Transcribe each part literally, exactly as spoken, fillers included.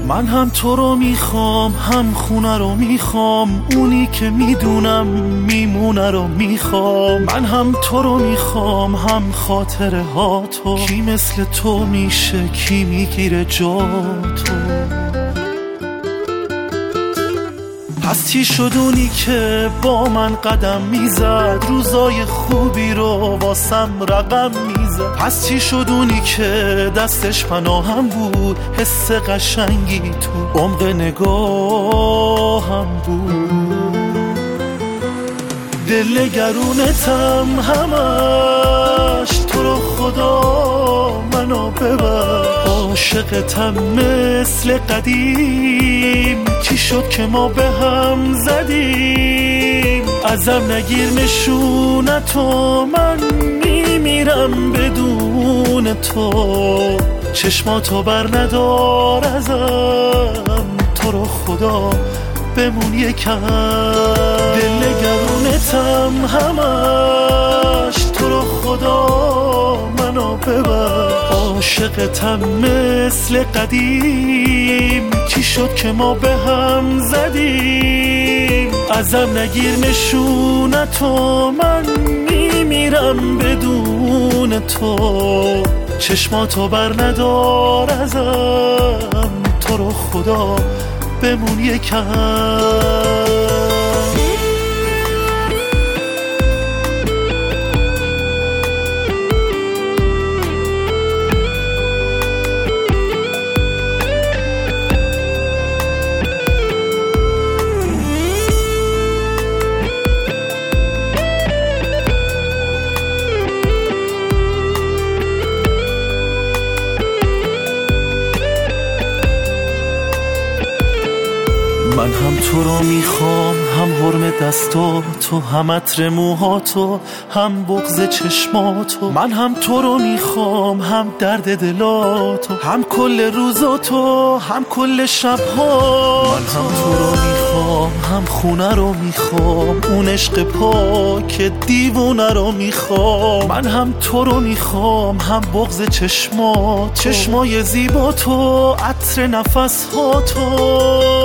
من هم تو رو میخوام، هم خونه رو میخوام، اونی که میدونم میمونه رو میخوام. من هم تو رو میخوام، هم خاطره ها تو. کی مثل تو میشه، کی میگیره جا تو؟ پس چی شد اونی که با من قدم میزد، روزای خوبی رو واسم رقم میزد؟ پس چی شد اونی که دستش پناهم بود، حس قشنگی تو عمق نگاهم بود؟ دل نگرونتم همش، تو رو خدا منو ببر. عاشقتم مثل قدیم، چی شد که ما به هم زدیم؟ ازم نگیر نشونتو، من میمیرم بدون تو. چشماتو بر ندار ازم، تو رو خدا بمون یکم. دل نگرونتم همش، تو رو خدا منو ببر. عاشقتم مثل قدیم، چی شد که ما به هم زدیم؟ ازم نگیر نشونتو، من میمیرم بدون تو. چشماتو بر ندار ازم، تو رو خدا بمون یکم. من هم تو رو میخوام، هم حرم دستاتو، هم عطر موهاتو، هم بغض چشماتو. من هم تو رو میخوام، هم درد دلاتو، هم کل روزاتو، هم کل شبهاتو. من هم تو رو میخوام، هم خونه رو میخوام، اون عشق پاک دیوونه رو میخوام. من هم تو رو میخوام، هم بغض چشماتو، چشمای زیباتو، عطر نفسهاتو.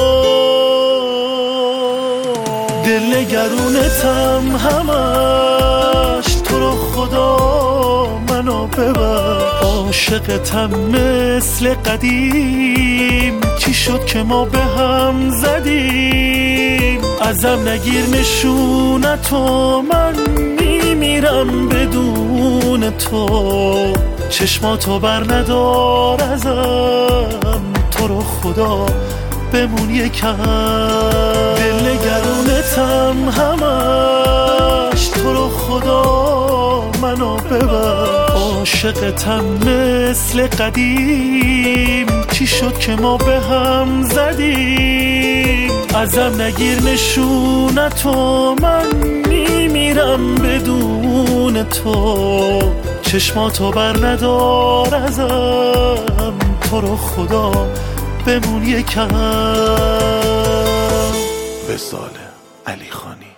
دل نگرونتم همش، تو رو خدا منو ببر. عاشقتم مثل قدیم، چی شد که ما به هم زدیم؟ ازم نگیر نشونتو، من میمیرم بدون تو. چشماتو بر ندار ازم، تو رو خدا بمون یکم. دل نگرونتم همش، تو رو خدا منو ببر. عاشقتم مثل قدیم، چی شد که ما به هم زدیم؟ ازم نگیر نشونتو، من میمیرم بدون تو. چشماتو بر ندار ازم، تو رو خدا بمون یکم. وصال علی خانی.